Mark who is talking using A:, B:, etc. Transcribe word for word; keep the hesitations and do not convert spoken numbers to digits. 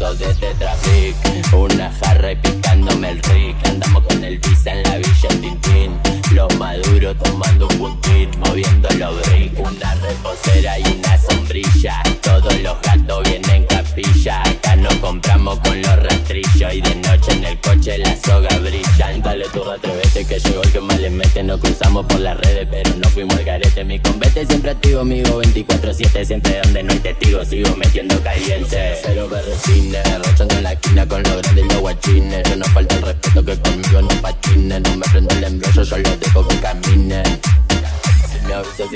A: foto de Tetrabric, una jarra y picándome el rick. Andamos con el visa en la villa Tintín, los maduros tomando un puntín, moviendo los brick. Una reposera y una sombrilla, todos los gatos vienen capilla. Acá nos compramos con los rastrillos y de noche en el coche las sogas brillan. Dale tu atrevete que llegó el que más le mete. Nos cruzamos por las redes pero no fuimos al garete. Mi convete siempre activo, amigo, veinticuatro siete. Siempre donde no hay testigos sigo metiendo caliente. Cero berretines, rochando en la esquina con los grandes y los guachines. Yo no falta el respeto que conmigo no patinen. No me prendo el embrollo, yo los dejo que caminen. Si me avisas